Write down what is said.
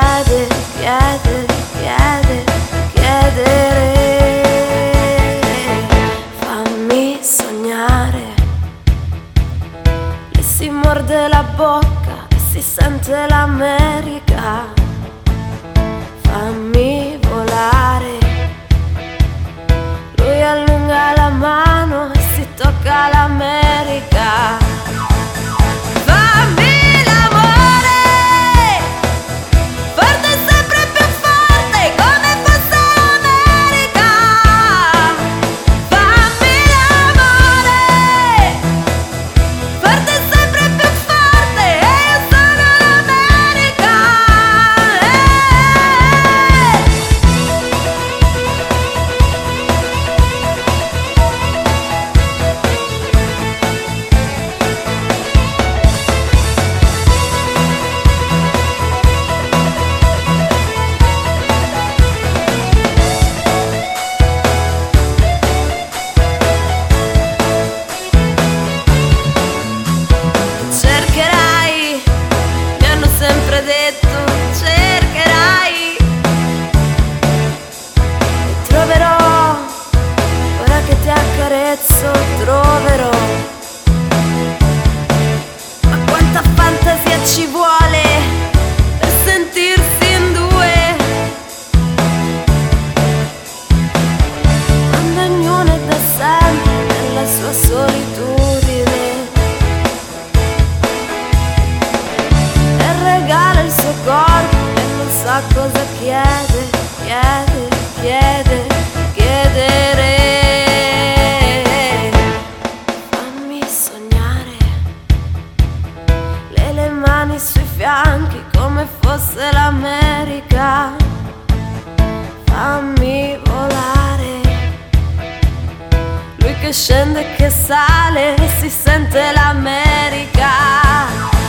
chiede, chiede, chiede, chiedere. Fammi sognare. Le si morde la bocca e si sente l'America. Fammi volare. Lui allunga la mano e si tocca l'America. Fammi l'amore, forte sempre più forte, come fosse l'America. Fammi l'amore, forte sempre più forte, e io sono l'America. Cercherai, mi hanno sempre detto, cercherai, e troverò, ora che ti accarezzo, troverò. Ma quanta fantasia ci vuole per sentirsi in due, quando ognuno è da sempre nella sua solitudine. Regala il suo corpo e non sa cosa chiede, chiede, chiede, chiedere. Fammi sognare, le mani sui fianchi come fosse l'America. Fammi volare, lui che scende e che sale e si sente l'America.